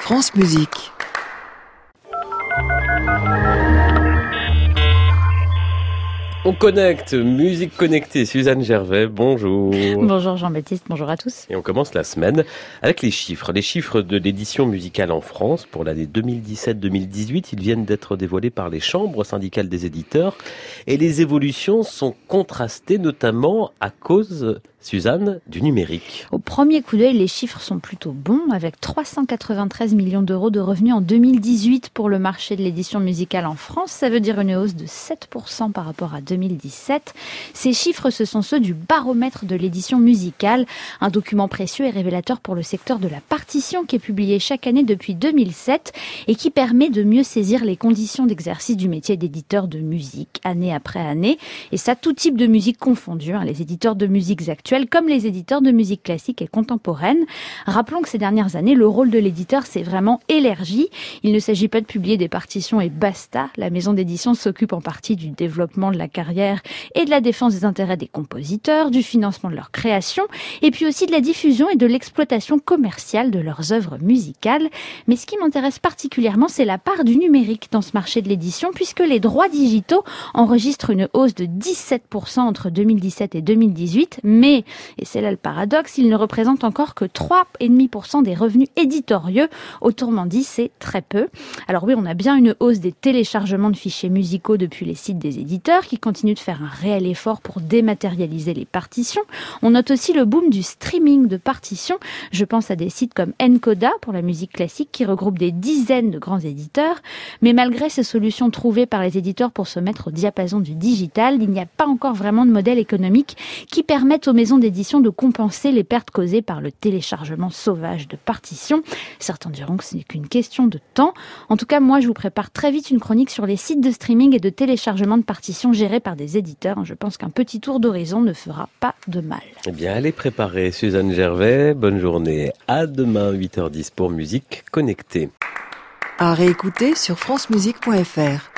France Musique. On connecte, musique connectée. Suzanne Gervais, bonjour. Bonjour Jean-Baptiste, bonjour à tous. Et on commence la semaine avec les chiffres. Les chiffres de l'édition musicale en France pour l'année 2017-2018. Ils viennent d'être dévoilés par les chambres syndicales des éditeurs. Et les évolutions sont contrastées, notamment à cause, Suzanne, du numérique. Au premier coup d'œil, les chiffres sont plutôt bons, avec 393 millions d'euros de revenus en 2018 pour le marché de l'édition musicale en France. Ça veut dire une hausse de 7% par rapport à 2017. Ces chiffres, ce sont ceux du baromètre de l'édition musicale, un document précieux et révélateur pour le secteur de la partition qui est publié chaque année depuis 2007 et qui permet de mieux saisir les conditions d'exercice du métier d'éditeur de musique, année après année. Et ça, tout type de musique confondu, les éditeurs de musiques actuelles comme les éditeurs de musique classique et contemporaine. Rappelons que ces dernières années, le rôle de l'éditeur s'est vraiment élargi. Il ne s'agit pas de publier des partitions et basta. La maison d'édition s'occupe en partie du développement de la carrière et de la défense des intérêts des compositeurs, du financement de leur création, et puis aussi de la diffusion et de l'exploitation commerciale de leurs œuvres musicales. Mais ce qui m'intéresse particulièrement, c'est la part du numérique dans ce marché de l'édition, puisque les droits digitaux enregistrent une hausse de 17% entre 2017 et 2018, mais, et c'est là le paradoxe, ils ne représentent encore que 3,5% des revenus éditoriaux. Autrement dit, c'est très peu. Alors oui, on a bien une hausse des téléchargements de fichiers musicaux depuis les sites des éditeurs, qui continuent de faire un réel effort pour dématérialiser les partitions. On note aussi le boom du streaming de partitions. Je pense à des sites comme Encoda pour la musique classique, qui regroupe des dizaines de grands éditeurs. Mais malgré ces solutions trouvées par les éditeurs pour se mettre au diapason du digital, il n'y a pas encore vraiment de modèle économique qui permette aux maisons d'édition de compenser les pertes causées par le téléchargement sauvage de partitions. Certains diront que ce n'est qu'une question de temps. En tout cas, moi, je vous prépare très vite une chronique sur les sites de streaming et de téléchargement de partitions gérés par des éditeurs. Je pense qu'un petit tour d'horizon ne fera pas de mal. Eh bien, allez préparer Suzanne Gervais. Bonne journée. À demain, 8h10 pour Musique Connectée. À réécouter sur francemusique.fr.